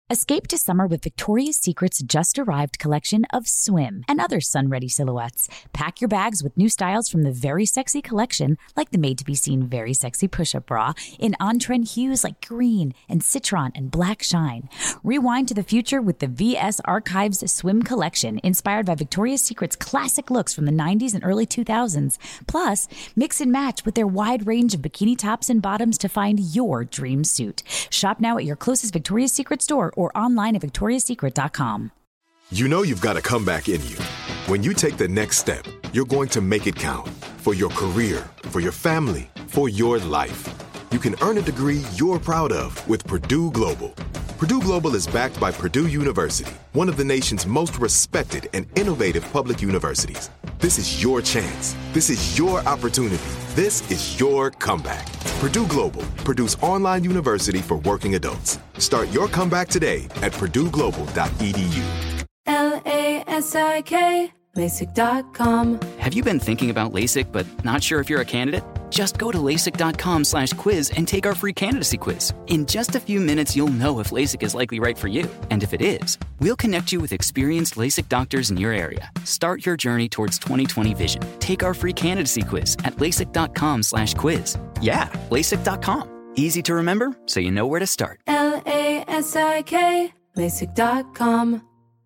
Escape to summer with Victoria's Secret's just-arrived collection of swim and other sun-ready silhouettes. Pack your bags with new styles from the Very Sexy collection, like the made-to-be-seen Very Sexy push-up bra, in on-trend hues like green and citron and black shine. Rewind to the future with the VS Archives swim collection, inspired by Victoria's Secret's classic looks from the 90s and early 2000s. Plus, mix and match with their wide range of bikini tops and bottoms to find your dream suit. Shop now at your closest Victoria's Secret store or online at victoriassecret.com. You know you've got a comeback in you. When you take the next step, you're going to make it count. For your career, for your family, for your life. You can earn a degree you're proud of with Purdue Global. Purdue Global is backed by Purdue University, one of the nation's most respected and innovative public universities. This is your chance. This is your opportunity. This is your comeback. Purdue Global, Purdue's online university for working adults. Start your comeback today at purdueglobal.edu. LASIK, LASIK.com. Have you been thinking about LASIK but not sure if you're a candidate? Just go to LASIK.com/quiz and take our free candidacy quiz. In just a few minutes, you'll know if LASIK is likely right for you. And if it is, we'll connect you with experienced LASIK doctors in your area. Start your journey towards 20/20 vision. Take our free candidacy quiz at LASIK.com/quiz. Yeah, LASIK.com. Easy to remember, so you know where to start. LASIK, LASIK.com.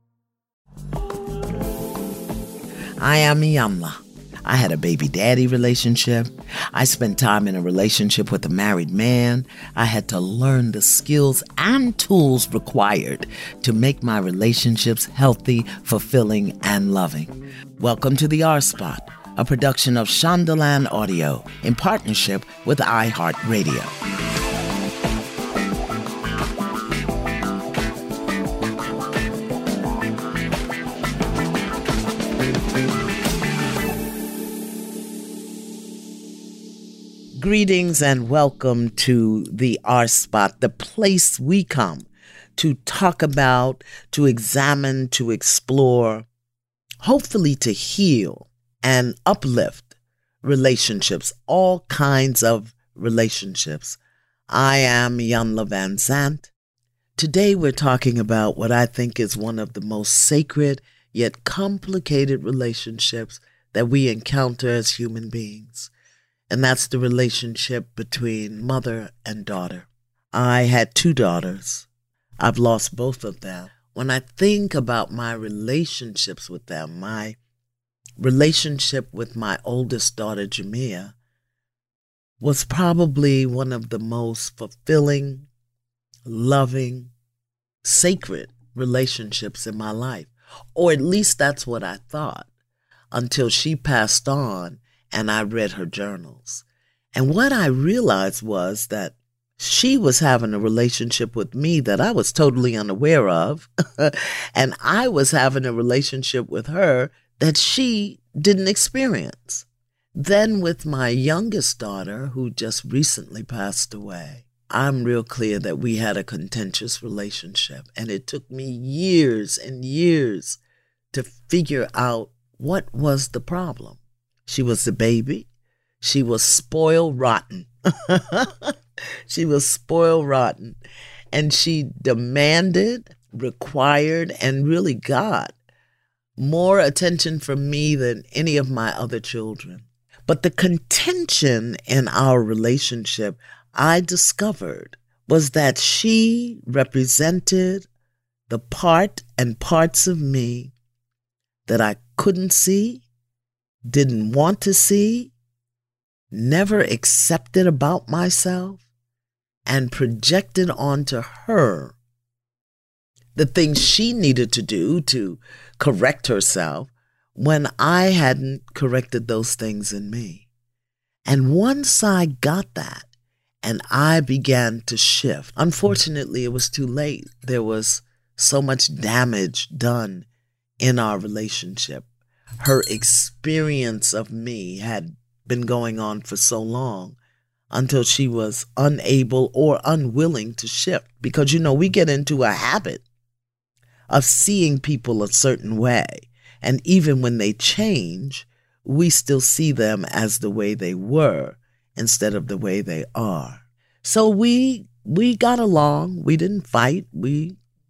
I am Iyanla. I had a baby daddy relationship. I spent time in a relationship with a married man. I had to learn the skills and tools required to make my relationships healthy, fulfilling, and loving. Welcome to the R Spot, a production of Shondaland Audio in partnership with iHeartRadio. Greetings and welcome to the R Spot, the place we come to talk about, to examine, to explore, hopefully to heal and uplift relationships, all kinds of relationships. I am Iyanla Vanzant. Today we're talking about what I think is one of the most sacred yet complicated relationships that we encounter as human beings. And that's the relationship between mother and daughter. I had 2 daughters. I've lost both of them. When I think about my relationships with them, my relationship with my oldest daughter, Jamia, was probably one of the most fulfilling, loving, sacred relationships in my life. Or at least that's what I thought, until she passed on and I read her journals. And what I realized was that she was having a relationship with me that I was totally unaware of. And I was having a relationship with her that she didn't experience. Then with my youngest daughter, who just recently passed away, I'm real clear that we had a contentious relationship. And it took me years and years to figure out what was the problem. She was the baby. She was spoiled rotten. She was spoiled rotten. And she demanded, required, and really got more attention from me than any of my other children. But the contention in our relationship, I discovered, was that she represented the part and parts of me that I couldn't see, didn't want to see, never accepted about myself, and projected onto her the things she needed to do to correct herself when I hadn't corrected those things in me. And once I got that and I began to shift, unfortunately, it was too late. There was so much damage done in our relationship. Her experience of me had been going on for so long until she was unable or unwilling to shift. Because, we get into a habit of seeing people a certain way. And even when they change, we still see them as the way they were instead of the way they are. So we got along. We didn't fight. We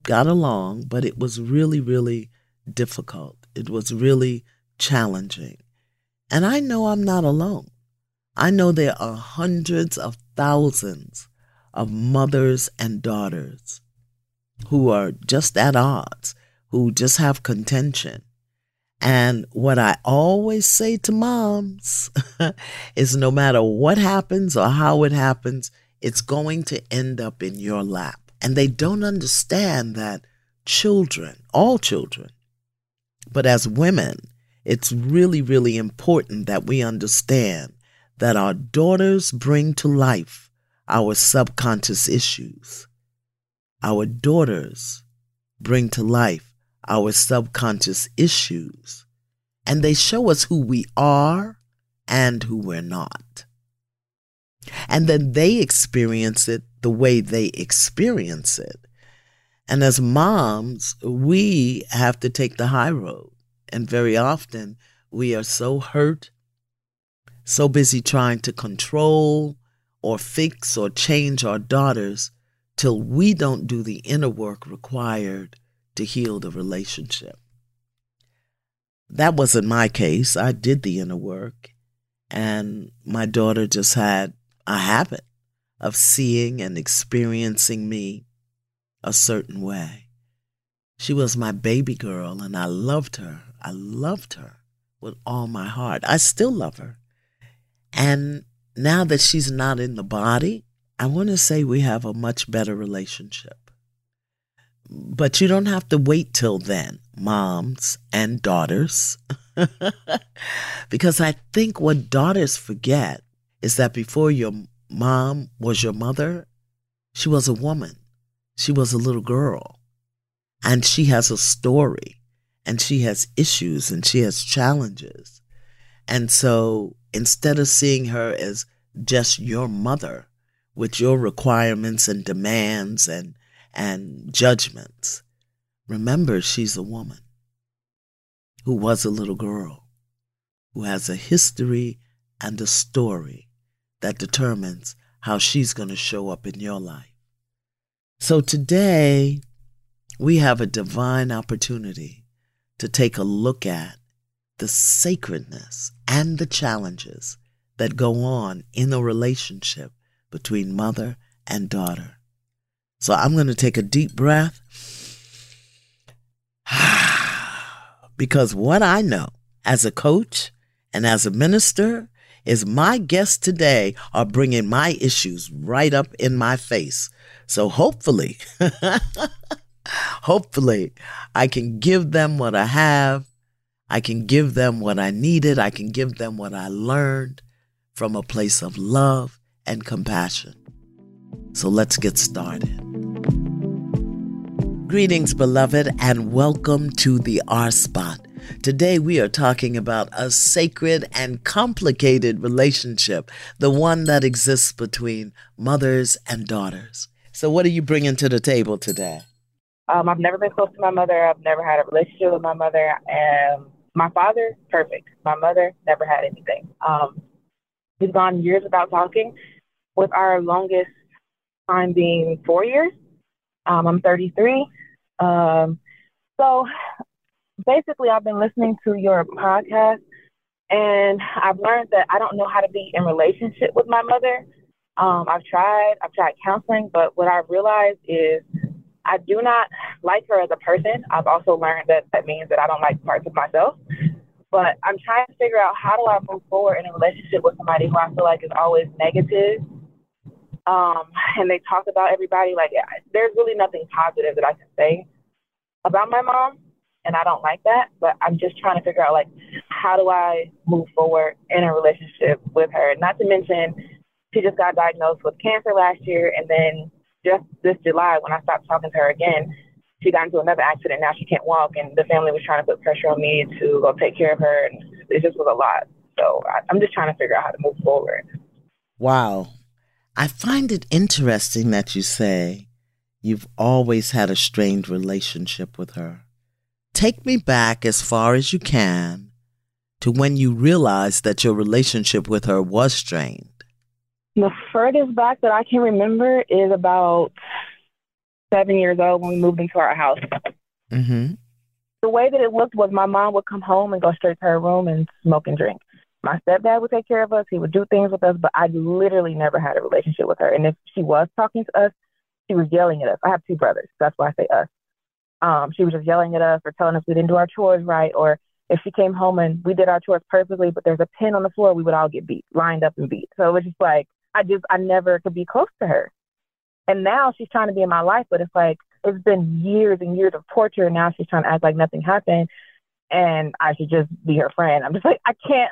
got along, but it was really, really difficult. It was really challenging. And I know I'm not alone. I know there are hundreds of thousands of mothers and daughters who are just at odds, who just have contention. And what I always say to moms is no matter what happens or how it happens, it's going to end up in your lap. And they don't understand that children, all children, but as women, it's really, really important that we understand that our daughters bring to life our subconscious issues. Our daughters bring to life our subconscious issues, and they show us who we are and who we're not. And then they experience it the way they experience it. And as moms, we have to take the high road. And very often we are so hurt, so busy trying to control or fix or change our daughters till we don't do the inner work required to heal the relationship. That wasn't my case. I did the inner work, and my daughter just had a habit of seeing and experiencing me a certain way. She was my baby girl, and I loved her. I loved her with all my heart. I still love her. And now that she's not in the body, I want to say we have a much better relationship. But you don't have to wait till then, moms and daughters. Because I think what daughters forget is that before your mom was your mother, she was a woman. She was a little girl. And she has a story. And she has issues and she has challenges. And so instead of seeing her as just your mother with your requirements and demands and judgments, remember she's a woman who was a little girl, who has a history and a story that determines how she's going to show up in your life. So today, we have a divine opportunity to take a look at the sacredness and the challenges that go on in a relationship between mother and daughter. So I'm going to take a deep breath because what I know as a coach and as a minister is my guests today are bringing my issues right up in my face. So hopefully I can give them what I have. I can give them what I needed. I can give them what I learned from a place of love and compassion. So let's get started. Greetings, beloved, and welcome to the R Spot. Today we are talking about a sacred and complicated relationship, the one that exists between mothers and daughters. So what are you bringing to the table today? I've never been close to my mother. I've never had a relationship with my mother. And my father, perfect. My mother, never had anything. We've gone years without talking, with our longest time being 4 years. I'm 33. So basically, I've been listening to your podcast, and I've learned that I don't know how to be in relationship with my mother. I've tried counseling, but what I've realized is I do not like her as a person. I've also learned that means that I don't like parts of myself. But I'm trying to figure out, how do I move forward in a relationship with somebody who I feel like is always negative? And they talk about everybody. Like, there's really nothing positive that I can say about my mom, and I don't like that. But I'm just trying to figure out, like, how do I move forward in a relationship with her? Not to mention, she just got diagnosed with cancer last year, and then just this July, when I stopped talking to her again, she got into another accident. Now she can't walk, and the family was trying to put pressure on me to go take care of her, and it just was a lot. So I'm just trying to figure out how to move forward. Wow. I find it interesting that you say you've always had a strained relationship with her. Take me back as far as you can to when you realized that your relationship with her was strained. The furthest back that I can remember is about 7 years old when we moved into our house. Mm-hmm. The way that it looked was my mom would come home and go straight to her room and smoke and drink. My stepdad would take care of us. He would do things with us, but I literally never had a relationship with her. And if she was talking to us, she was yelling at us. I have 2 brothers. That's why I say us. She was just yelling at us or telling us we didn't do our chores right. Or if she came home and we did our chores perfectly, but there's a pin on the floor, we would all get beat, lined up and beat. So it was just like, I never could be close to her. And now she's trying to be in my life, but it's like, it's been years and years of torture. And now she's trying to act like nothing happened and I should just be her friend. I'm just like, I can't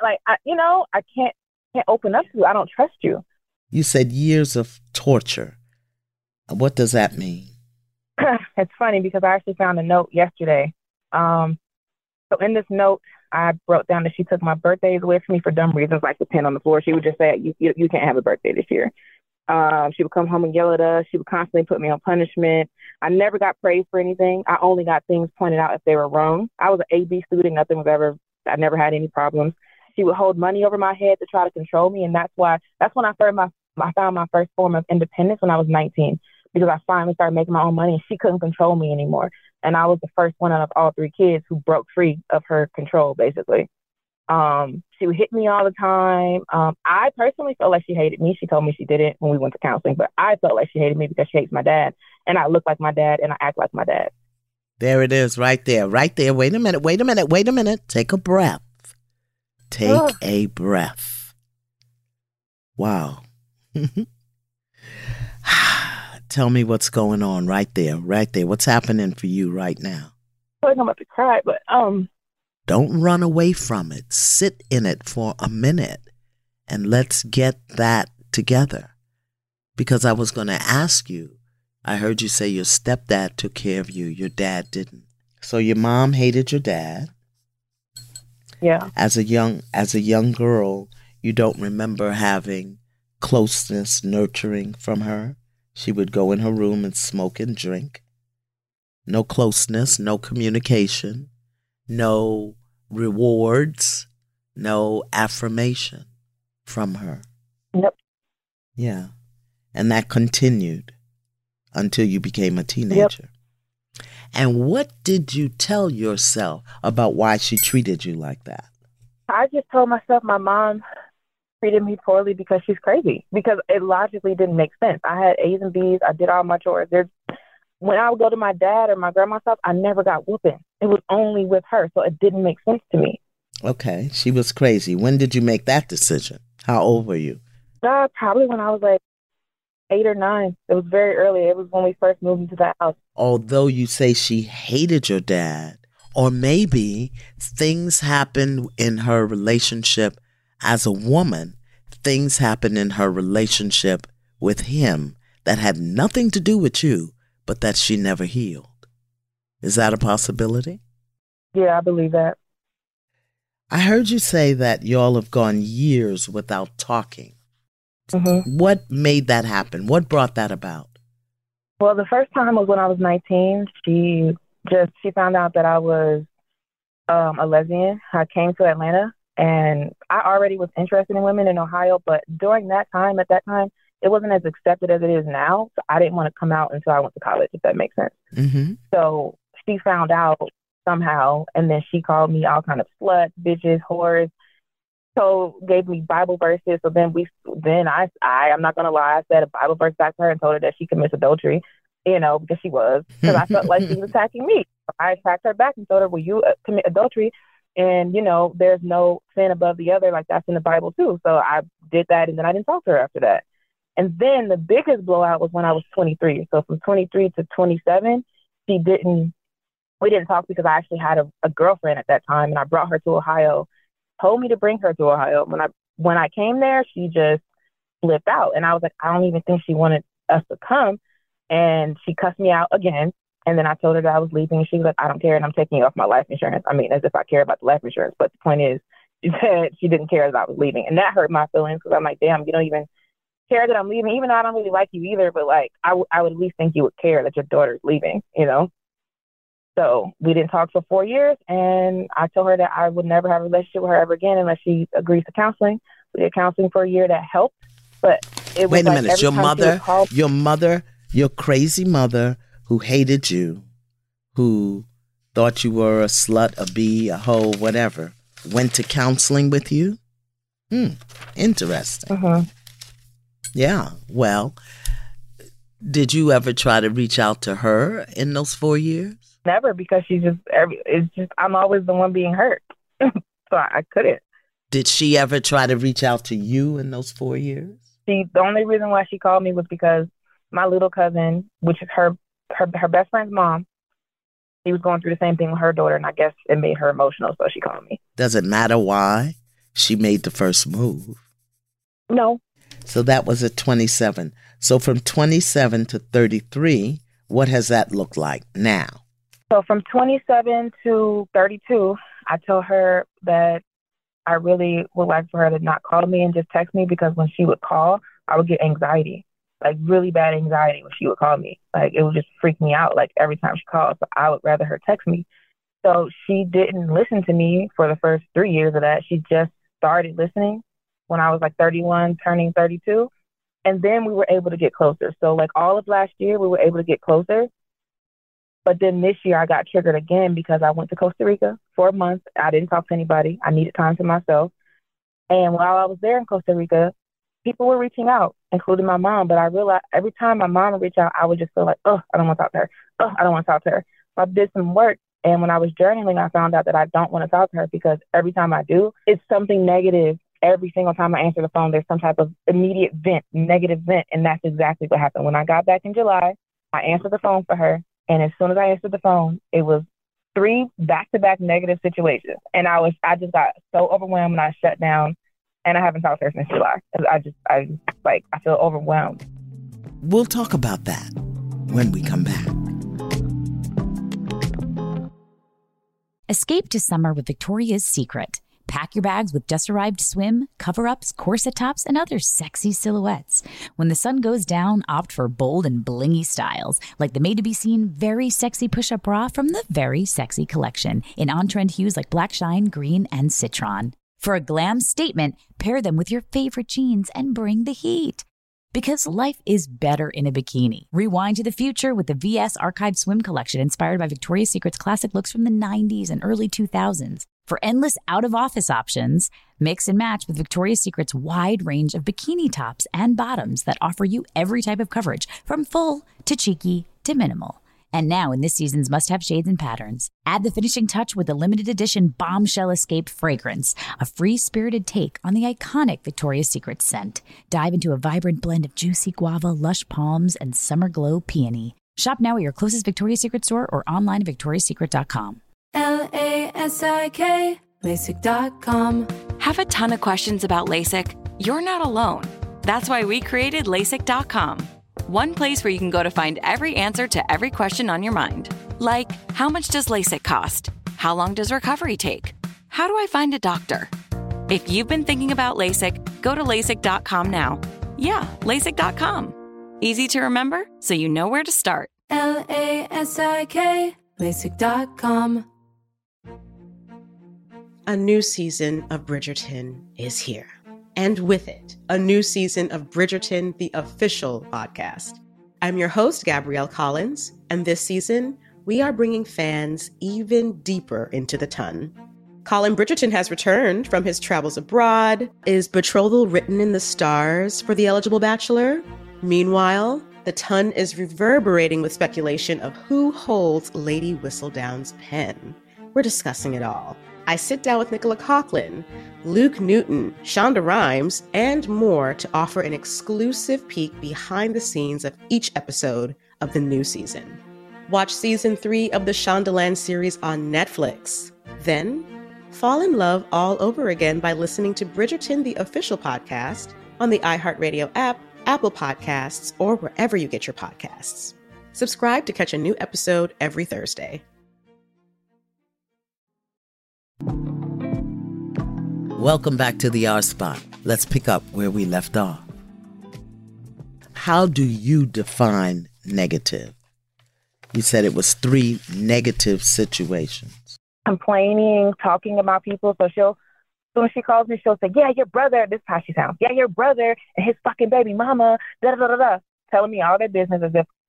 open up to you. I don't trust you. You said years of torture. What does that mean? It's funny because I actually found a note yesterday. So in this note, I wrote down that she took my birthdays away from me for dumb reasons, like the pen on the floor. She would just say, you can't have a birthday this year. She would come home and yell at us. She would constantly put me on punishment. I never got praised for anything. I only got things pointed out if they were wrong. I was an A/B student. I never had any problems. She would hold money over my head to try to control me. And that's when I found my first form of independence when I was 19, because I finally started making my own money and she couldn't control me anymore. And I was the first one out of all 3 kids who broke free of her control, basically. She would hit me all the time. I personally felt like she hated me. She told me she didn't when we went to counseling, but I felt like she hated me because she hates my dad. And I look like my dad and I act like my dad. There it is, right there. Wait a minute. Take a breath. Take a breath. Wow. Tell me what's going on right there. What's happening for you right now? I feel like I'm about to cry, but Don't run away from it. Sit in it for a minute and let's get that together. Because I was going to ask you, I heard you say your stepdad took care of you. Your dad didn't. So your mom hated your dad. Yeah. As a young girl, you don't remember having closeness, nurturing from her. She would go in her room and smoke and drink. No closeness, no communication. No rewards, no affirmation from her. Yep. Yeah. And that continued until you became a teenager. Yep. And what did you tell yourself about why she treated you like that? I just told myself my mom treated me poorly because she's crazy, because it logically didn't make sense. I had A's and B's. I did all my chores. When I would go to my dad or my grandma's house, I never got whooping. It was only with her, so it didn't make sense to me. Okay, she was crazy. When did you make that decision? How old were you? Probably when I was like 8 or 9. It was very early. It was when we first moved into the house. Although you say she hated your dad, or maybe things happened in her relationship as a woman, things happened in her relationship with him that had nothing to do with you, but that she never healed. Is that a possibility? Yeah, I believe that. I heard you say that y'all have gone years without talking. Mm-hmm. What made that happen? What brought that about? Well, the first time was when I was 19. She found out that I was a lesbian. I came to Atlanta, and I already was interested in women in Ohio, but at that time, it wasn't as accepted as it is now. So I didn't want to come out until I went to college, if that makes sense. Mm-hmm. So she found out somehow, and then she called me all kind of sluts, bitches, whores. So gave me Bible verses. So then I'm not going to lie, I said a Bible verse back to her and told her that she commits adultery, because she was, because I felt like she was attacking me. I attacked her back and told her, well, you commit adultery. And, there's no sin above the other. Like, that's in the Bible too. So I did that, and then I didn't talk to her after that. And then the biggest blowout was when I was 23. So from 23 to 27, we didn't talk because I actually had a girlfriend at that time, and I brought her to Ohio, told me to bring her to Ohio. When I came there, she just flipped out. And I was like, I don't even think she wanted us to come. And she cussed me out again. And then I told her that I was leaving, and she was like, I don't care, and I'm taking you off my life insurance. I mean, as if I care about the life insurance. But the point is, she said she didn't care that I was leaving. And that hurt my feelings, because I'm like, damn, you don't even care that I'm leaving, even though I don't really like you either. But like, I would at least think you would care that your daughter's leaving, So we didn't talk for 4 years, and I told her that I would never have a relationship with her ever again unless she agrees to counseling. We did counseling for a year. That helped, but it was Wait a minute. Your mother, your crazy mother who hated you, who thought you were a slut, a bee, a hoe, whatever, went to counseling with you? Interesting. Mm-hmm. Yeah. Well, did you ever try to reach out to her in those 4 years? Never, because I'm always the one being hurt. So I couldn't. Did she ever try to reach out to you in those 4 years? The only reason why she called me was because my little cousin, which is her best friend's mom, she was going through the same thing with her daughter, and I guess it made her emotional, so she called me. Does it matter why she made the first move? No. So that was at 27. So from 27 to 33, what has that looked like now? So from 27 to 32, I told her that I really would like for her to not call me and just text me, because when she would call, I would get anxiety, like really bad anxiety when she would call me. Like it would just freak me out, like every time she called. So I would rather her text me. So she didn't listen to me for the first 3 years of that. She just started listening when I was like 31, turning 32. And then we were able to get closer. So like all of last year, we were able to get closer. But then this year I got triggered again because I went to Costa Rica for a month. I didn't talk to anybody. I needed time to myself. And while I was there in Costa Rica, people were reaching out, including my mom. But I realized every time my mom would reach out, I would just feel like, I don't want to talk to her. I don't want to talk to her. So I did some work. And when I was journaling, I found out that I don't want to talk to her, because every time I do, it's something negative. Every single time I answer the phone, there's some type of immediate vent, negative vent. And that's exactly what happened. When I got back in July, I answered the phone for her. And as soon as I answered the phone, it was 3 back-to-back negative situations. And I just got so overwhelmed and I shut down, and I haven't talked to her since July. I feel overwhelmed. We'll talk about that when we come back. Escape to summer with Victoria's Secret. Pack your bags with just-arrived swim, cover-ups, corset tops, and other sexy silhouettes. When the sun goes down, opt for bold and blingy styles, like the made-to-be-seen Very Sexy Push-Up Bra from the Very Sexy Collection, in on-trend hues like black shine, green, and citron. For a glam statement, pair them with your favorite jeans and bring the heat. Because life is better in a bikini. Rewind to the future with the VS Archive Swim Collection, inspired by Victoria's Secret's classic looks from the 90s and early 2000s. For endless out-of-office options, mix and match with Victoria's Secret's wide range of bikini tops and bottoms that offer you every type of coverage, from full to cheeky to minimal. And now in this season's must-have shades and patterns, add the finishing touch with the limited edition Bombshell Escape fragrance, a free-spirited take on the iconic Victoria's Secret scent. Dive into a vibrant blend of juicy guava, lush palms, and summer glow peony. Shop now at your closest Victoria's Secret store or online at victoriassecret.com. LASIK, LASIK.com. Have a ton of questions about LASIK? You're not alone. That's why we created LASIK.com. One place where you can go to find every answer to every question on your mind. Like, how much does LASIK cost? How long does recovery take? How do I find a doctor? If you've been thinking about LASIK, go to LASIK.com now. Yeah, LASIK.com. Easy to remember, so you know where to start. LASIK, LASIK.com. A new season of Bridgerton is here. And with it, a new season of Bridgerton, the official podcast. I'm your host, Gabrielle Collins, and this season, we are bringing fans even deeper into the ton. Colin Bridgerton has returned from his travels abroad. Is betrothal written in the stars for the eligible bachelor? Meanwhile, the ton is reverberating with speculation of who holds Lady Whistledown's pen. We're discussing it all. I sit down with Nicola Coughlan, Luke Newton, Shonda Rhimes, and more to offer an exclusive peek behind the scenes of each episode of the new season. Watch season 3 of the Shondaland series on Netflix. Then, fall in love all over again by listening to Bridgerton, the official podcast, on the iHeartRadio app, Apple Podcasts, or wherever you get your podcasts. Subscribe to catch a new episode every Thursday. Welcome back to the R Spot. Let's pick up where we left off. How do you define negative? You said it was 3 negative situations. Complaining, talking about people. So as soon as she calls me, she'll say, yeah, your brother, this is how she sounds. Yeah, your brother and his fucking baby mama, da-da-da-da-da. Telling me all their business as if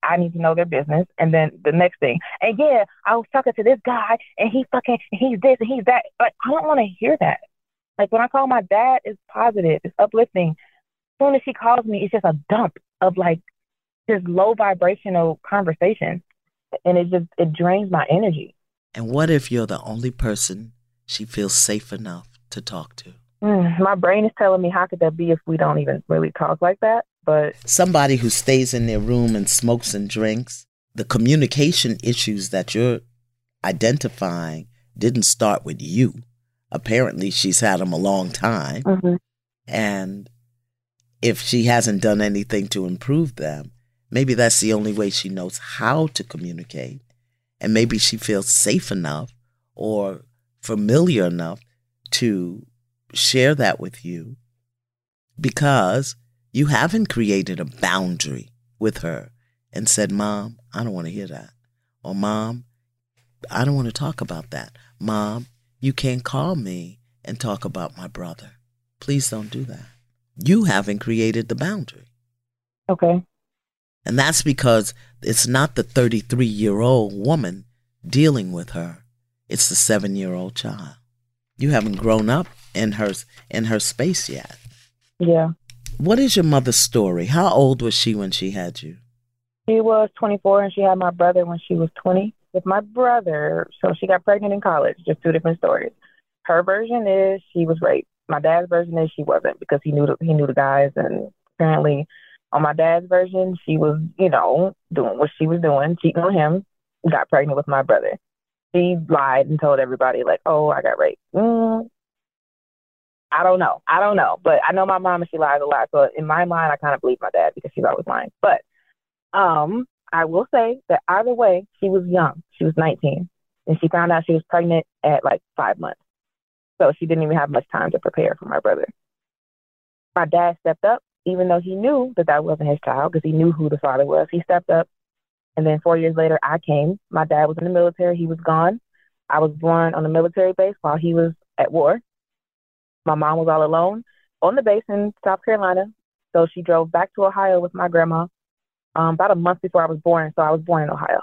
I need to know their business. And then the next thing, and yeah, I was talking to this guy and he's this and he's that. Like, I don't want to hear that. Like, when I call my dad, it's positive, it's uplifting. As soon as she calls me, it's just a dump of like just low vibrational conversation. And it drains my energy. And what if you're the only person she feels safe enough to talk to? My brain is telling me, how could that be if we don't even really talk like that? But somebody who stays in their room and smokes and drinks, the communication issues that you're identifying didn't start with you. Apparently, she's had them a long time. Mm-hmm. And if she hasn't done anything to improve them, maybe that's the only way she knows how to communicate. And maybe she feels safe enough or familiar enough to share that with you because you haven't created a boundary with her and said, Mom, I don't want to hear that. Or Mom, I don't want to talk about that. Mom, you can't call me and talk about my brother. Please don't do that. You haven't created the boundary. Okay. And that's because it's not the 33-year-old woman dealing with her. It's the 7-year-old child. You haven't grown up in her space yet. Yeah. What is your mother's story? How old was she when she had you? She was 24 and she had my brother when she was 20. With my brother, so she got pregnant in college, just two different stories. Her version is she was raped. My dad's version is she wasn't because he knew the guys, and apparently on my dad's version, she was, doing what she was doing, cheating on him, got pregnant with my brother. She lied and told everybody, like, oh, I got raped. I don't know. But I know my mom and she lies a lot. So in my mind, I kind of believe my dad because she's always lying. But I will say that either way, she was young. She was 19. And she found out she was pregnant at like 5 months. So she didn't even have much time to prepare for my brother. My dad stepped up, even though he knew that wasn't his child because he knew who the father was. He stepped up. And then 4 years later, I came. My dad was in the military. He was gone. I was born on a military base while he was at war. My mom was all alone on the base in South Carolina. So she drove back to Ohio with my grandma about a month before I was born. So I was born in Ohio.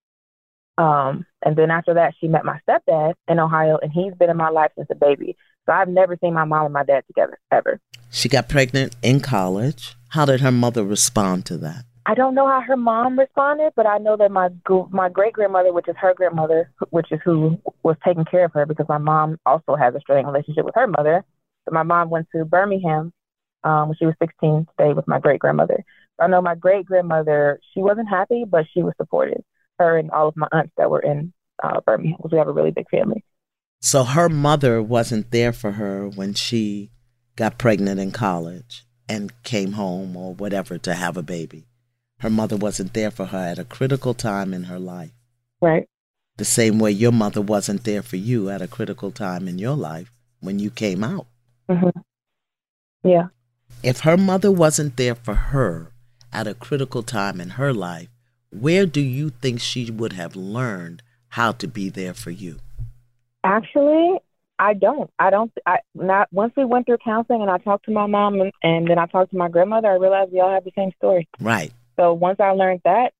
And then after that, she met my stepdad in Ohio, and he's been in my life since a baby. So I've never seen my mom and my dad together, ever. She got pregnant in college. How did her mother respond to that? I don't know how her mom responded, but I know that my great-grandmother, which is her grandmother, which is who was taking care of her, because my mom also has a strained relationship with her mother. So my mom went to Birmingham when she was 16 to stay with my great-grandmother. So I know my great-grandmother, she wasn't happy, but she was supportive. Her and all of my aunts that were in Birmingham, because we have a really big family. So her mother wasn't there for her when she got pregnant in college and came home or whatever to have a baby. Her mother wasn't there for her at a critical time in her life. Right. The same way your mother wasn't there for you at a critical time in your life when you came out. Mm-hmm. Yeah. If her mother wasn't there for her at a critical time in her life, where do you think she would have learned how to be there for you? Actually, I don't. Not once we went through counseling and I talked to my mom and then I talked to my grandmother, I realized we all have the same story. Right. So once I learned that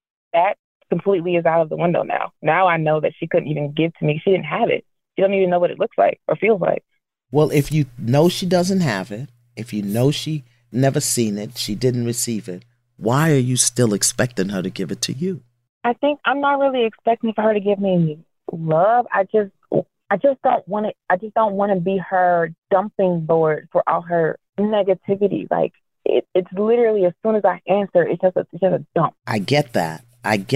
completely is out of the window now. Now I know that she couldn't even give to me. She didn't have it. She don't even know what it looks like or feels like. Well, if you know she doesn't have it, if you know she never seen it, she didn't receive it, why are you still expecting her to give it to you? I think I'm not really expecting for her to give me love. I just don't want it. I just don't want to be her dumping board for all her negativity. Like it's literally as soon as I answer, it's just a dump. I get that.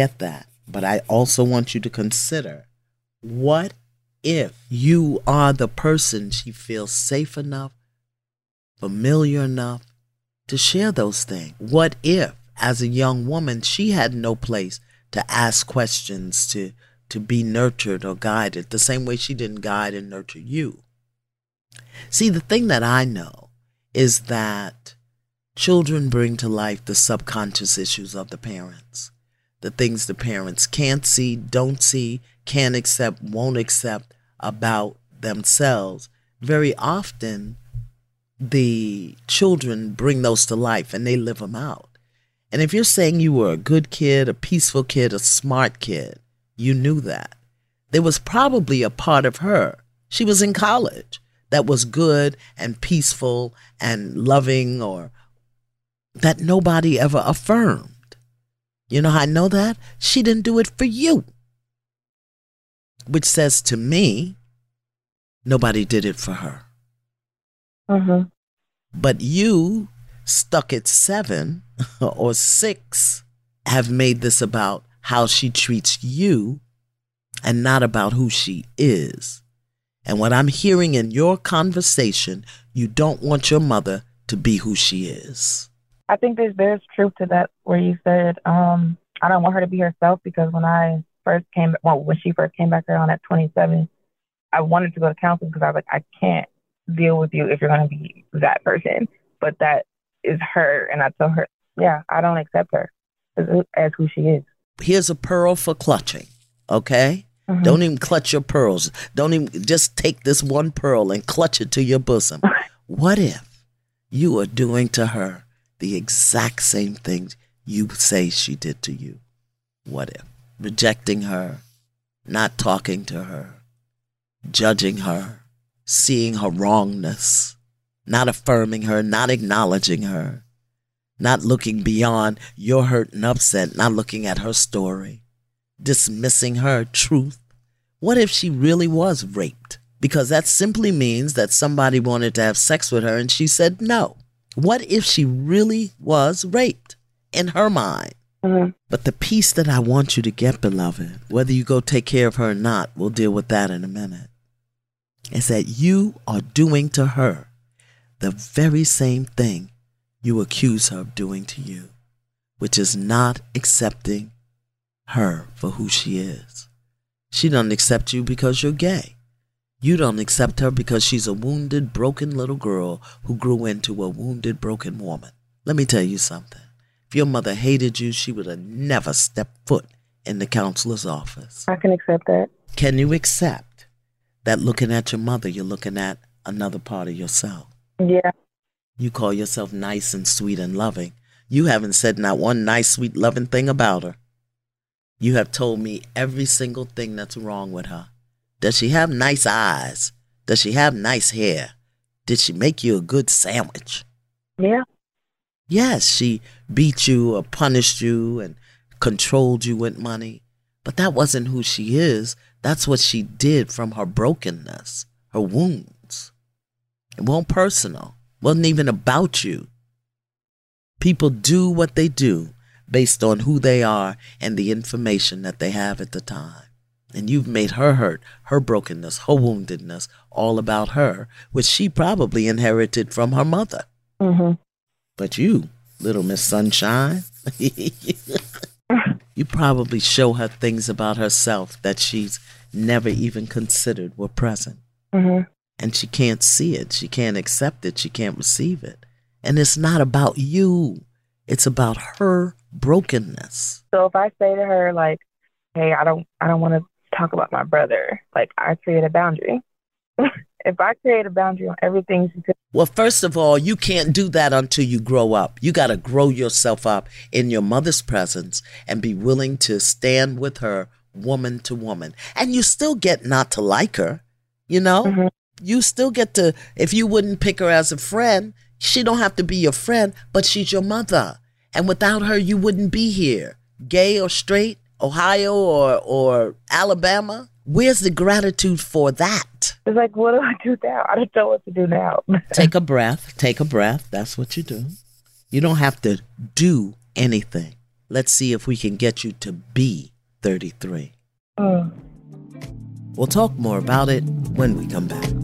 But I also want you to consider, what if you are the person she feels safe enough, familiar enough to share those things? What if, as a young woman, she had no place to ask questions, to be nurtured or guided, the same way she didn't guide and nurture you? See, the thing that I know is that children bring to life the subconscious issues of the parents, the things the parents can't see, don't see, can't accept, won't accept about themselves. Very often, the children bring those to life and they live them out. And if you're saying you were a good kid, a peaceful kid, a smart kid, you knew that. There was probably a part of her, she was in college, that was good and peaceful and loving, or that nobody ever affirmed. You know how I know that? She didn't do it for you. Which says to me, nobody did it for her. Mm-hmm. But you, stuck at 7 or 6, have made this about how she treats you and not about who she is. And what I'm hearing in your conversation, you don't want your mother to be who she is. I think there's truth to that where you said, I don't want her to be herself, because when she first came back around at 27, I wanted to go to counseling because I was like, I can't deal with you if you're going to be that person. But that is her. And I told her, yeah, I don't accept her as who she is. Here's a pearl for clutching, okay? Mm-hmm. Don't even clutch your pearls. Don't even, just take this one pearl and clutch it to your bosom. What if you are doing to her the exact same things you say she did to you? What if? Rejecting her, not talking to her, judging her, seeing her wrongness, not affirming her, not acknowledging her, not looking beyond your hurt and upset, not looking at her story, dismissing her truth. What if she really was raped? Because that simply means that somebody wanted to have sex with her and she said no. What if she really was raped in her mind? Mm-hmm. But the piece that I want you to get, beloved, whether you go take care of her or not, we'll deal with that in a minute, is that you are doing to her the very same thing you accuse her of doing to you, which is not accepting her for who she is. She doesn't accept you because you're gay. You don't accept her because she's a wounded, broken little girl who grew into a wounded, broken woman. Let me tell you something. If your mother hated you, she would have never stepped foot in the counselor's office. I can accept that. Can you accept that looking at your mother, you're looking at another part of yourself? Yeah. You call yourself nice and sweet and loving. You haven't said not one nice, sweet, loving thing about her. You have told me every single thing that's wrong with her. Does she have nice eyes? Does she have nice hair? Did she make you a good sandwich? Yeah. Yes, she beat you or punished you and controlled you with money. But that wasn't who she is. That's what she did from her brokenness, her wounds. It wasn't personal. It wasn't even about you. People do what they do based on who they are and the information that they have at the time. And you've made her hurt, her brokenness, her woundedness, all about her, which she probably inherited from her mother. Mm-hmm. But you, little Miss Sunshine, you probably show her things about herself that she's never even considered were present. Mm-hmm. And she can't see it. She can't accept it. She can't receive it. And it's not about you. It's about her brokenness. So if I say to her, like, hey, I don't want to talk about my brother, like, I create a boundary. If I create a boundary on everything she could. Well, first of all, you can't do that until you grow up. You got to grow yourself up in your mother's presence and be willing to stand with her woman to woman. And you still get not to like her, you know? Mm-hmm. You still get to, if you wouldn't pick her as a friend, she don't have to be your friend, but she's your mother. And without her, you wouldn't be here. Gay or straight, Ohio or Alabama. Where's the gratitude for that? It's like, what do I do now? I don't know what to do now. Take a breath. Take a breath. That's what you do. You don't have to do anything. Let's see if we can get you to be 33. We'll talk more about it when we come back.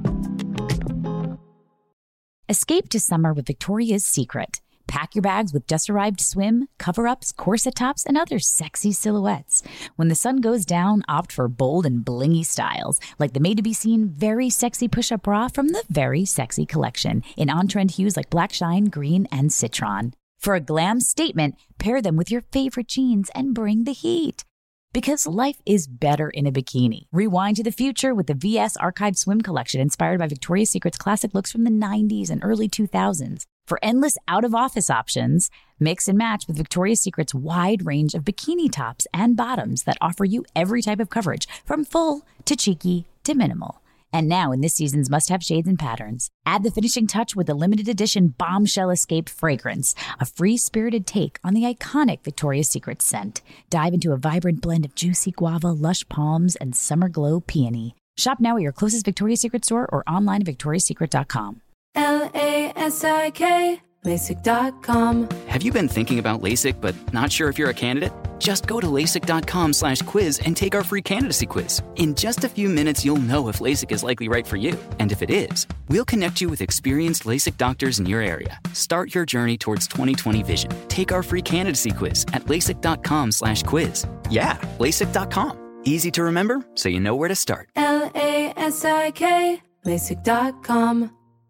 Escape to summer with Victoria's Secret. Pack your bags with just-arrived swim, cover-ups, corset tops, and other sexy silhouettes. When the sun goes down, opt for bold and blingy styles, like the made-to-be-seen Very Sexy Push-Up Bra from the Very Sexy Collection, in on-trend hues like black shine, green, and citron. For a glam statement, pair them with your favorite jeans and bring the heat. Because life is better in a bikini. Rewind to the future with the VS Archive Swim Collection, inspired by Victoria's Secret's classic looks from the 90s and early 2000s. For endless out-of-office options, mix and match with Victoria's Secret's wide range of bikini tops and bottoms that offer you every type of coverage, from full to cheeky to minimal. And now in this season's must-have shades and patterns, add the finishing touch with the limited edition Bombshell Escape fragrance, a free-spirited take on the iconic Victoria's Secret scent. Dive into a vibrant blend of juicy guava, lush palms, and summer glow peony. Shop now at your closest Victoria's Secret store or online at victoriassecret.com. LASIK, LASIK.com. Have you been thinking about LASIK but not sure if you're a candidate? Just go to LASIK.com/quiz and take our free candidacy quiz. In just a few minutes, you'll know if LASIK is likely right for you. And if it is, we'll connect you with experienced LASIK doctors in your area. Start your journey towards 20/20 vision. Take our free candidacy quiz at LASIK.com/quiz. Yeah, LASIK.com. Easy to remember, so you know where to start. LASIK, LASIK.com.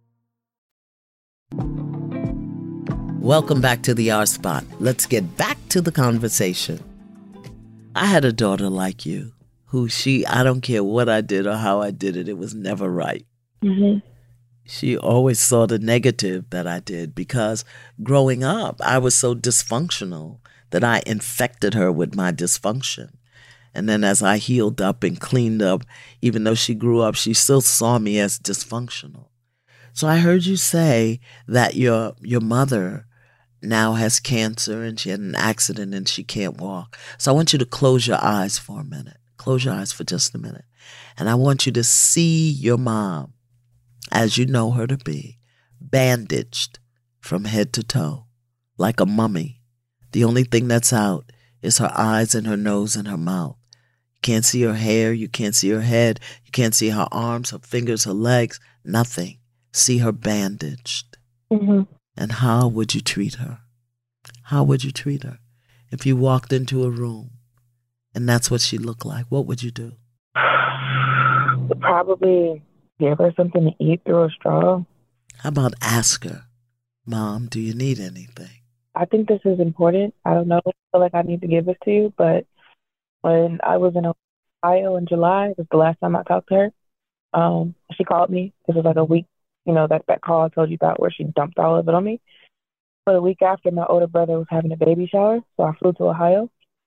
Welcome back to the R Spot. Let's get back to the conversation. I had a daughter like you who I don't care what I did or how I did it, it was never right. Mm-hmm. She always saw the negative that I did because growing up, I was so dysfunctional that I infected her with my dysfunction. And then as I healed up and cleaned up, even though she grew up, she still saw me as dysfunctional. So I heard you say that your mother now has cancer and she had an accident and she can't walk. So I want you to close your eyes for a minute. Close your eyes for just a minute. And I want you to see your mom, as you know her to be, bandaged from head to toe, like a mummy. The only thing that's out is her eyes and her nose and her mouth. You can't see her hair. You can't see her head. You can't see her arms, her fingers, her legs, nothing. See her bandaged. Mm-hmm. And how would you treat her? How would you treat her? If you walked into a room and that's what she looked like, what would you do? Probably give her something to eat through a straw. How about ask her, Mom, do you need anything? I think this is important. I don't know. I feel like I need to give this to you, but when I was in Ohio in July, it was the last time I talked to her. She called me. This was like a week, that call I told you about where she dumped all of it on me. But a week after, my older brother was having a baby shower, so I flew to Ohio,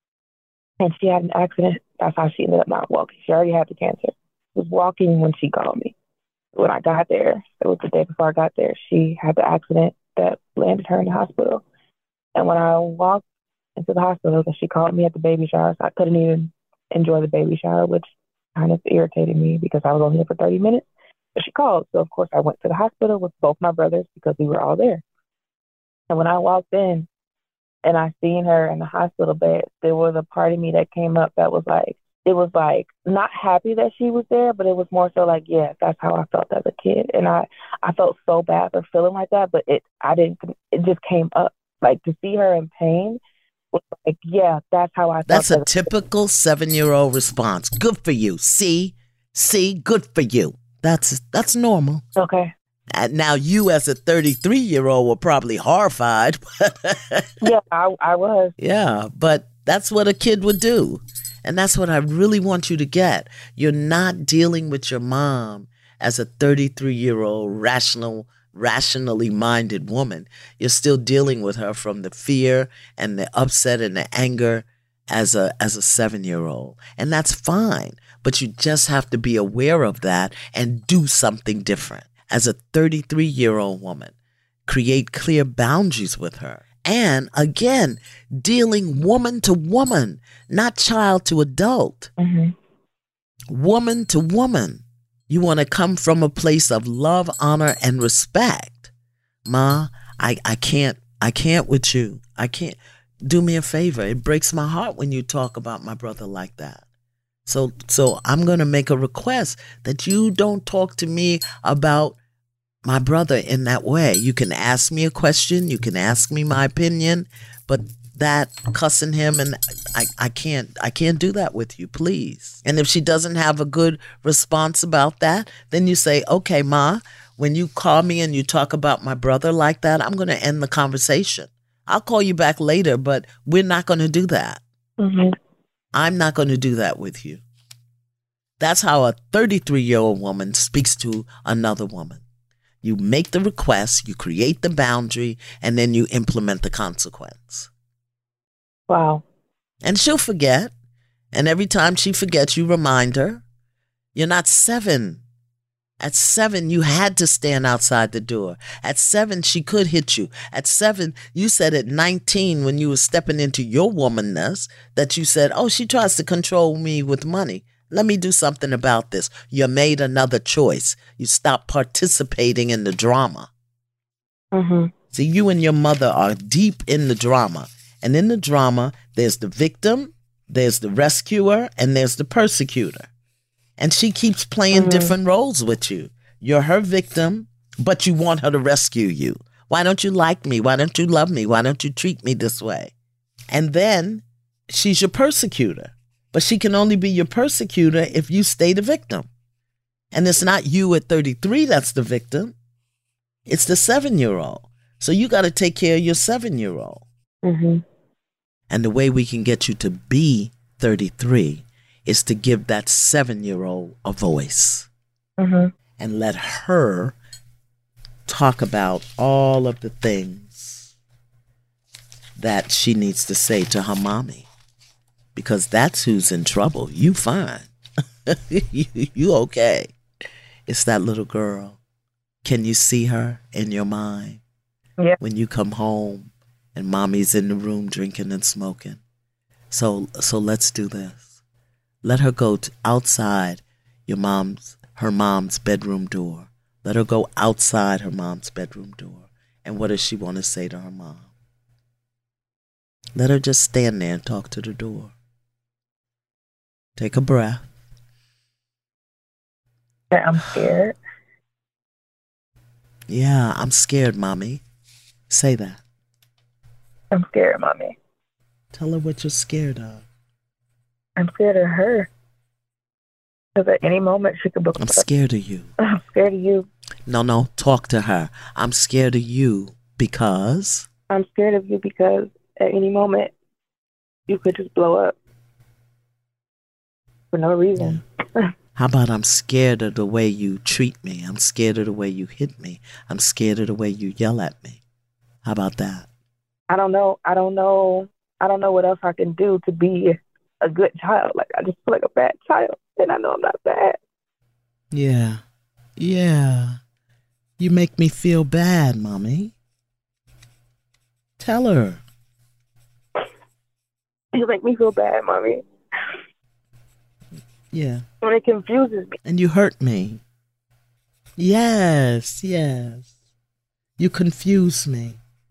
and she had an accident. That's how she ended up not walking. She already had the cancer. She was walking when she called me. When I got there, it was the day before I got there, she had the accident that landed her in the hospital. And when I walked into the hospital, she called me at the baby shower, so I couldn't even enjoy the baby shower, which kind of irritated me because I was only here for 30 minutes. But she called, so of course I went to the hospital with both my brothers because we were all there. And when I walked in and I seen her in the hospital bed, there was a part of me that came up that was like, it was like not happy that she was there, but it was more so like, yeah, that's how I felt as a kid. And I felt so bad for feeling like that, but it just came up. Like to see her in pain was like, yeah, that's how I felt. That's a typical 7-year-old response. Good for you. See, good for you. That's normal. Okay. And now you as a 33-year-old were probably horrified. Yeah, I was. Yeah, but that's what a kid would do. And that's what I really want you to get. You're not dealing with your mom as a 33-year-old rationally minded woman. You're still dealing with her from the fear and the upset and the anger as a 7-year-old. And that's fine. But you just have to be aware of that and do something different. As a 33-year-old woman, create clear boundaries with her. And again, dealing woman to woman, not child to adult. Mm-hmm. Woman to woman. You want to come from a place of love, honor, and respect. Ma, I can't with you. I can't. Do me a favor. It breaks my heart when you talk about my brother like that. So I'm going to make a request that you don't talk to me about my brother in that way. You can ask me a question. You can ask me my opinion, but that cussing him, and I can't do that with you, please. And if she doesn't have a good response about that, then you say, okay, Ma, when you call me and you talk about my brother like that, I'm going to end the conversation. I'll call you back later, but we're not going to do that. Mm-hmm. I'm not going to do that with you. That's how a 33-year-old woman speaks to another woman. You make the request, you create the boundary, and then you implement the consequence. Wow. And she'll forget. And every time she forgets, you remind her. You're not 7. At 7, you had to stand outside the door. At 7, she could hit you. At 7, you said at 19, when you were stepping into your womanness, that you said, oh, she tries to control me with money. Let me do something about this. You made another choice. You stopped participating in the drama. Mm-hmm. See, you and your mother are deep in the drama. And in the drama, there's the victim, there's the rescuer, and there's the persecutor. And she keeps playing different roles with you. You're her victim, but you want her to rescue you. Why don't you like me? Why don't you love me? Why don't you treat me this way? And then she's your persecutor. But she can only be your persecutor if you stay the victim. And it's not you at 33 that's the victim. It's the 7-year-old. So you got to take care of your 7-year-old. Mm-hmm. And the way we can get you to be 33 is to give that 7-year-old a voice. Mm-hmm. And let her talk about all of the things that she needs to say to her mommy. Because that's who's in trouble. You fine. you okay. It's that little girl. Can you see her in your mind? Yeah. When you come home and mommy's in the room drinking and smoking. So let's do this. Let her go outside her mom's bedroom door. Let her go outside her mom's bedroom door. And what does she want to say to her mom? Let her just stand there and talk to the door. Take a breath. I'm scared. Yeah, I'm scared, Mommy. Say that. I'm scared, Mommy. Tell her what you're scared of. I'm scared of her. Because at any moment she could book. I'm scared of you. I'm scared of you. No, talk to her. I'm scared of you because... I'm scared of you because at any moment you could just blow up. For no reason. Yeah. How about I'm scared of the way you treat me? I'm scared of the way you hit me. I'm scared of the way you yell at me. How about that? I don't know what else I can do to be a good child. Like, I just feel like a bad child, and I know I'm not bad. Yeah. You make me feel bad, Mommy. Tell her. You make me feel bad, Mommy. Yeah. And it confuses me. And you hurt me. Yes. You confuse me.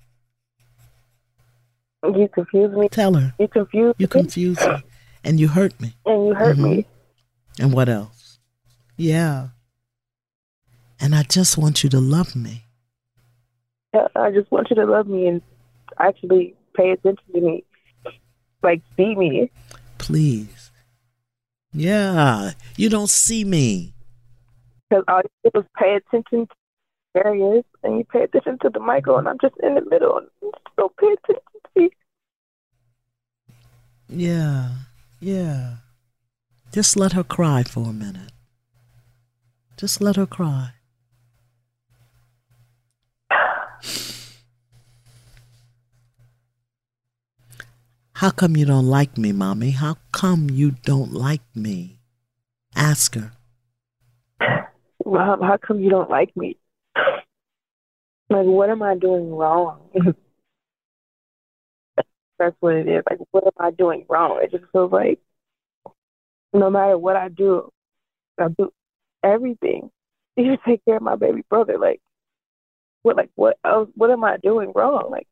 You confuse me. Tell her. You confuse me. And you hurt me. And you hurt me. And what else? Yeah. And I just want you to love me. I just want you to love me and actually pay attention to me. Like, see me. Please. Yeah. You don't see me. Because all you did was pay attention to areas, and you pay attention to the micro, and I'm just in the middle. And so pay attention to me. Yeah. Just let her cry for a minute. Just let her cry. How come you don't like me, Mommy? How come you don't like me? Ask her. Mom, how come you don't like me? Like, what am I doing wrong? That's what it is. Like, what am I doing wrong? It just feels like no matter what I do everything. You take care of my baby brother. Like, what else? What am I doing wrong? Like,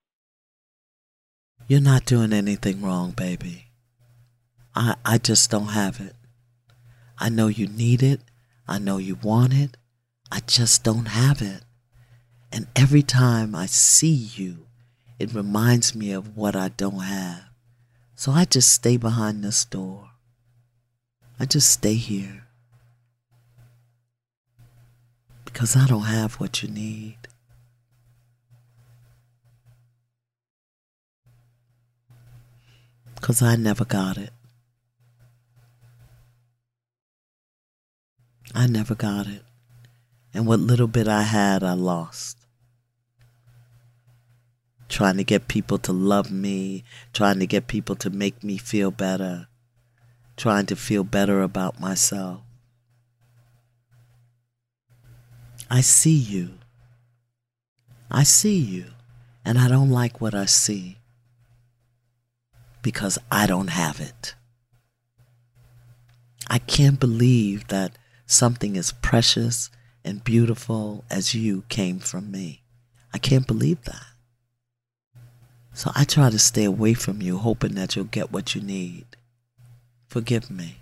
you're not doing anything wrong, baby. I just don't have it. I know you need it. I know you want it. I just don't have it. And every time I see you, it reminds me of what I don't have. So I just stay behind this door. I just stay here. Because I don't have what you need. Because I never got it. I never got it. And what little bit I had, I lost. Trying to get people to love me, trying to get people to make me feel better, trying to feel better about myself. I see you. I see you. And I don't like what I see because I don't have it. I can't believe that something as precious and beautiful as you came from me. I can't believe that. So I try to stay away from you, hoping that you'll get what you need. Forgive me.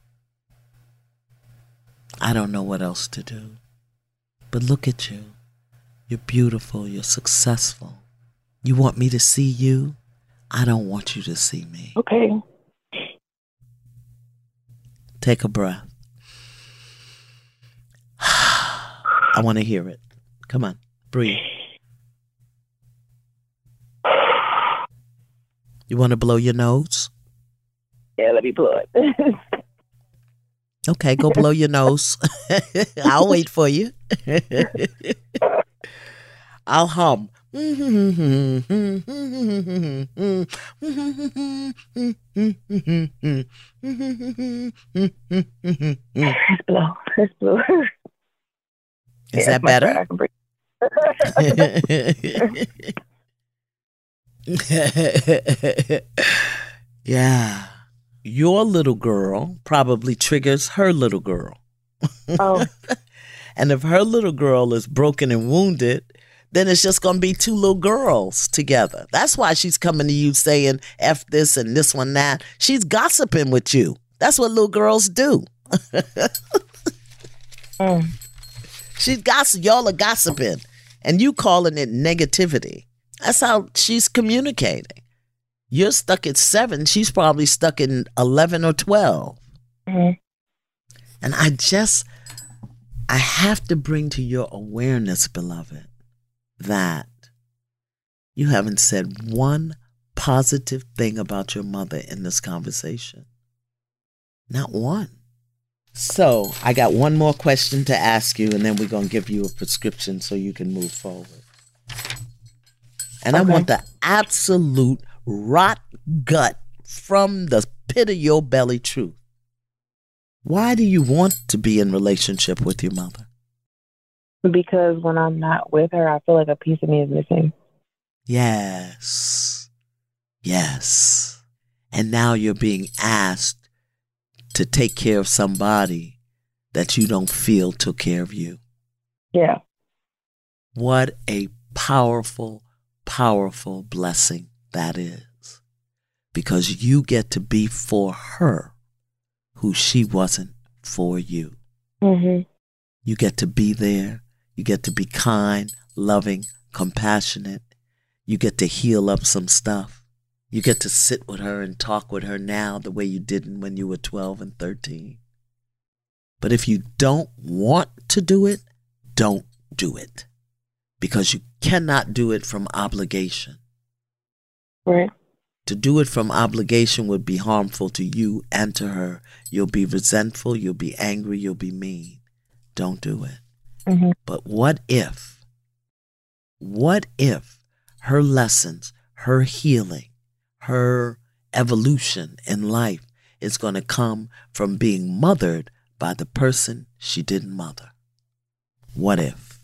I don't know what else to do. But look at you. You're beautiful. You're successful. You want me to see you? I don't want you to see me. Okay. Take a breath. I want to hear it. Come on. Breathe. You want to blow your nose? Yeah, let me blow it. Okay, go blow your nose. I'll wait for you. I'll hum. Just blow. Just blow. Is that better? I can breathe. Yeah. Your little girl probably triggers her little girl. Oh. And if her little girl is broken and wounded, then it's just going to be two little girls together. That's why she's coming to you saying F this and this one that. She's gossiping with you. That's what little girls do. She's gossiping. Y'all are gossiping. And you calling it negativity. That's how she's communicating. You're stuck at 7. She's probably stuck in 11 or 12. Mm-hmm. And I have to bring to your awareness, beloved, that you haven't said one positive thing about your mother in this conversation. Not one. So I got one more question to ask you, and then we're going to give you a prescription so you can move forward. And okay. I want the absolute rot gut from the pit of your belly truth. Why do you want to be in relationship with your mother? Because when I'm not with her, I feel like a piece of me is missing. Yes. Yes. And now you're being asked to take care of somebody that you don't feel took care of you. Yeah. What a powerful, powerful blessing that is. Because you get to be for her who she wasn't for you. Mm-hmm. You get to be there. You get to be kind, loving, compassionate. You get to heal up some stuff. You get to sit with her and talk with her now the way you didn't when you were 12 and 13. But if you don't want to do it, don't do it. Because you cannot do it from obligation. Right. To do it from obligation would be harmful to you and to her. You'll be resentful, you'll be angry, you'll be mean. Don't do it. Mm-hmm. But what if her lessons, her healing, her evolution in life is going to come from being mothered by the person she didn't mother? What if?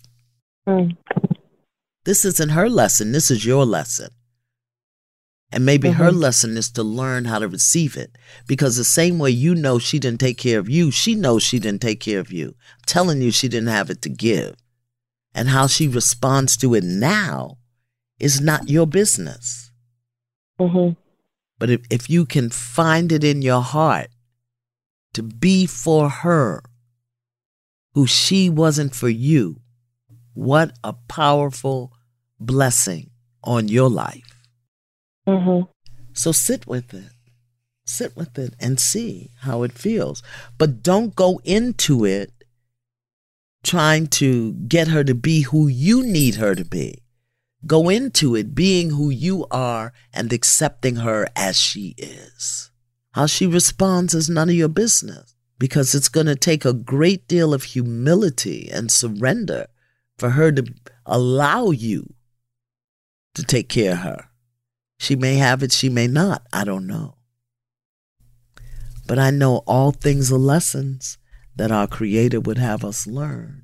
This isn't her lesson, this is your lesson. And maybe her lesson is to learn how to receive it. Because the same way you know she didn't take care of you, she knows she didn't take care of you. I'm telling you, she didn't have it to give. And how she responds to it now is not your business. Mm-hmm. But if you can find it in your heart to be for her who she wasn't for you, what a powerful blessing on your life. Mm-hmm. So sit with it. Sit with it and see how it feels. But don't go into it trying to get her to be who you need her to be. Go into it being who you are and accepting her as she is. How she responds is none of your business. because it's going to take a great deal of humility and surrender for her to allow you to take care of her. She may have it, she may not. I don't know. But I know all things are lessons that our Creator would have us learn.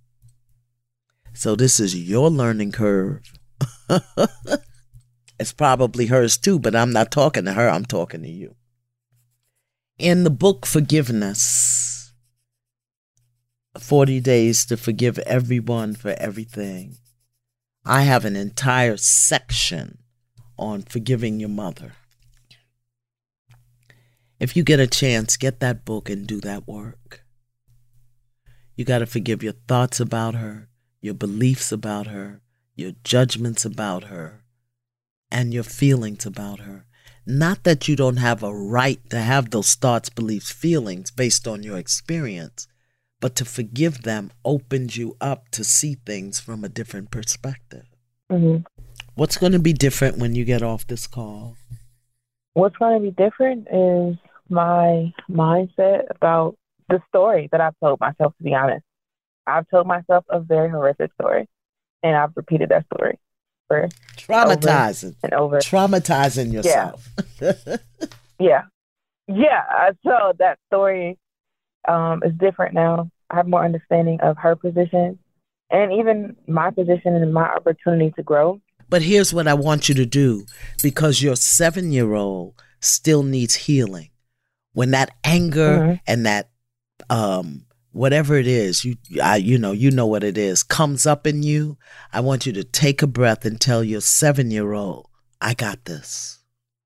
So this is your learning curve. It's probably hers too, but I'm not talking to her, I'm talking to you. In the book Forgiveness, 40 Days to Forgive Everyone for Everything, I have an entire section on forgiving your mother. If you get a chance, get that book and do that work. You got to forgive your thoughts about her, your beliefs about her, your judgments about her, and your feelings about her. Not that you don't have a right to have those thoughts, beliefs, feelings based on your experience, but to forgive them opens you up to see things from a different perspective. Mm-hmm. What's going to be different when you get off this call? What's going to be different is my mindset about the story that I've told myself, to be honest. I've told myself a very horrific story, and I've repeated that story for traumatizing over and over. Traumatizing yourself. Yeah. So that story is different now. I have more understanding of her position and even my position and my opportunity to grow. But here's what I want you to do, because your 7-year-old still needs healing. When that anger and that whatever it is, you know what it is, comes up in you, I want you to take a breath and tell your 7-year-old, I got this.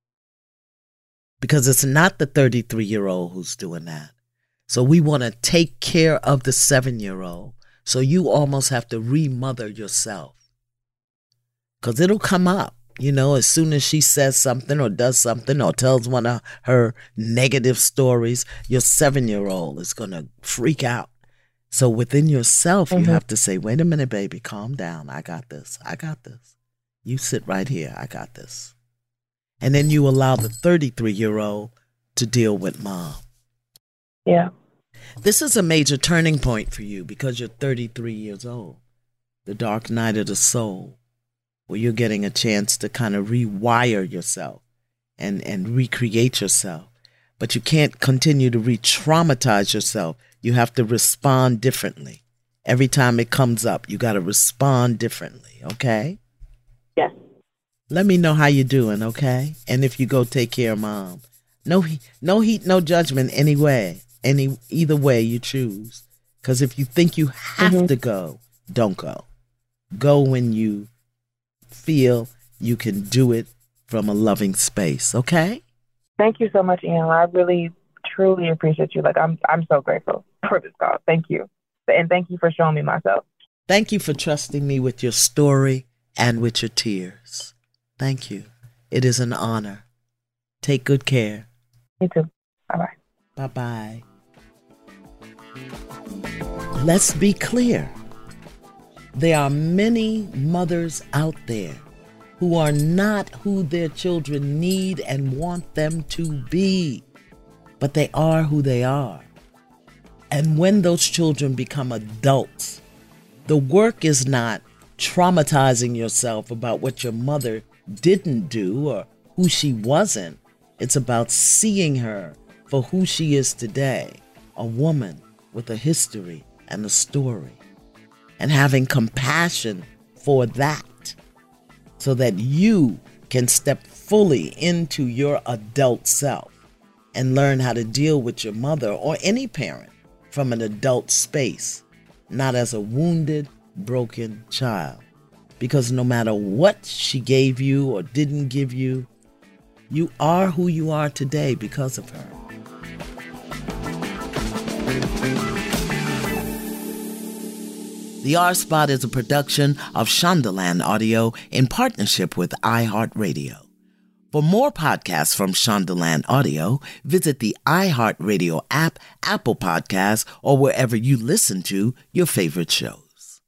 Because it's not the 33-year-old who's doing that. So we want to take care of the 7-year-old. So you almost have to remother yourself. Because it'll come up, as soon as she says something or does something or tells one of her negative stories, your 7-year-old is going to freak out. So within yourself, you have to say, wait a minute, baby, calm down. I got this. You sit right here. I got this. And then you allow the 33-year-old to deal with mom. Yeah. This is a major turning point for you because you're 33 years old. The dark night of the soul, where you're getting a chance to kind of rewire yourself and recreate yourself. But you can't continue to re-traumatize yourself. You have to respond differently. Every time it comes up, you got to respond differently, okay? Yes. Let me know how you're doing, okay? And if you go take care of mom. No heat, no judgment anyway. Either way you choose. Because if you think you have to go, don't go. Go when you feel you can do it from a loving space, okay? Thank you so much, Ian. I really, truly appreciate you. I'm so grateful for this call. Thank you. And thank you for showing me myself. Thank you for trusting me with your story and with your tears. Thank you. It is an honor. Take good care. You too. Bye-bye. Bye-bye. Let's be clear. There are many mothers out there who are not who their children need and want them to be, but they are who they are. And when those children become adults, the work is not traumatizing yourself about what your mother didn't do or who she wasn't. It's about seeing her for who she is today, a woman with a history and a story, and having compassion for that so that you can step fully into your adult self and learn how to deal with your mother or any parent from an adult space, not as a wounded, broken child. Because no matter what she gave you or didn't give you, you are who you are today because of her. The R Spot is a production of Shondaland Audio in partnership with iHeartRadio. For more podcasts from Shondaland Audio, visit the iHeartRadio app, Apple Podcasts, or wherever you listen to your favorite shows.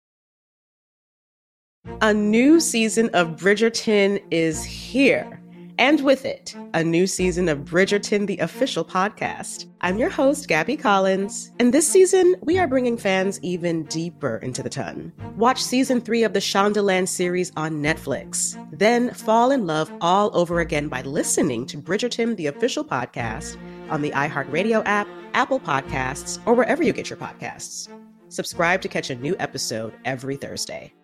A new season of Bridgerton is here. And with it, a new season of Bridgerton, the official podcast. I'm your host, Gabby Collins, and this season, we are bringing fans even deeper into the ton. Watch season 3 of the Shondaland series on Netflix. Then fall in love all over again by listening to Bridgerton, the official podcast, on the iHeartRadio app, Apple Podcasts, or wherever you get your podcasts. Subscribe to catch a new episode every Thursday.